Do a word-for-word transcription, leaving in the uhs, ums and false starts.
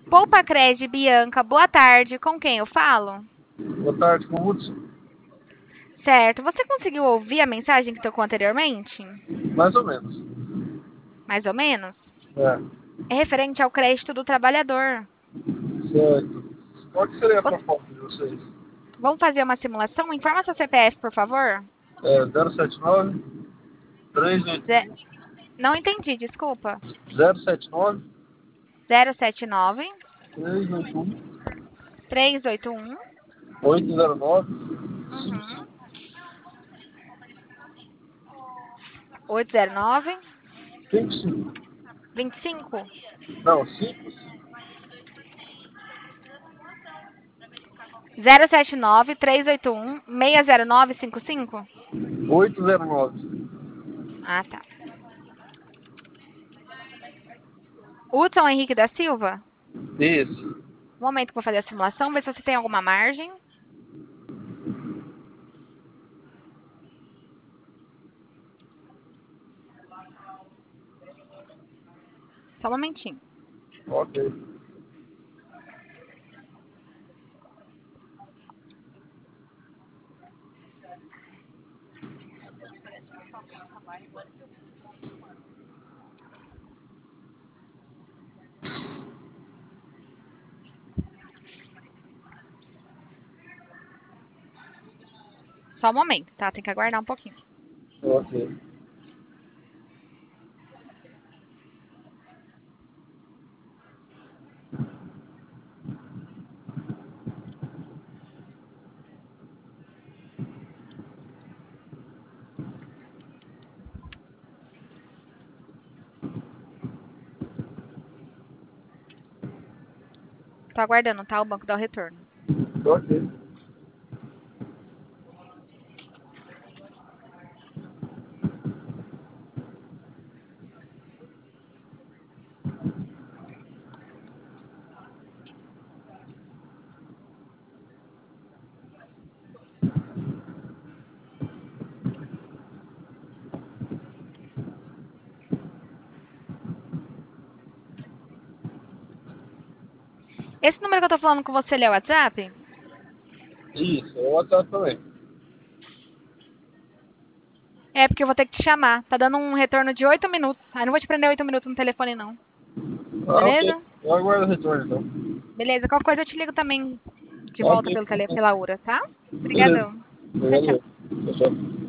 Poupa Cred, Bianca, boa tarde. Com quem eu falo? Boa tarde, com o Hudson. Certo. Você conseguiu ouvir a mensagem que tocou anteriormente? Mais ou menos. Mais ou menos? É, É referente ao crédito do trabalhador. certo. Qual que seria a Você- proposta de vocês? Vamos fazer uma simulação? Informa seu C P F, por favor. É zero sete nove, três oito Ze- um, Não entendi, desculpa. zero sete nove, Zero sete nove, três oito um, três oito um. oito zero nove, cinco Uhum. cinco. oito zero nove, cinco cinco. vinte e cinco. Não, cinco cinco. Zero sete nove, três oito um, seis zero nove cinco cinco. oito zero nove. Ah, tá. Hudson Henrique da Silva? Isso. Um momento que eu vou fazer a simulação, ver se você tem alguma margem. Só um momentinho. Ok. Só um momento, tá? Tem que aguardar um pouquinho. Ok. Tô aguardando, tá? O banco dá o retorno. Ok. Esse número que eu tô falando com você, ele é o WhatsApp? Isso, é o WhatsApp também. É, porque eu vou ter que te chamar. Tá dando um retorno de oito minutos. Aí não vou te prender oito minutos no telefone, não. Ah, ok. Beleza? Eu aguardo o retorno, então. Beleza. Qualquer coisa eu te ligo também de Ok. volta pelo tele, pela Ura, tá? Beleza. Obrigadão. Tchau, tchau. Valeu. Tchau, tchau.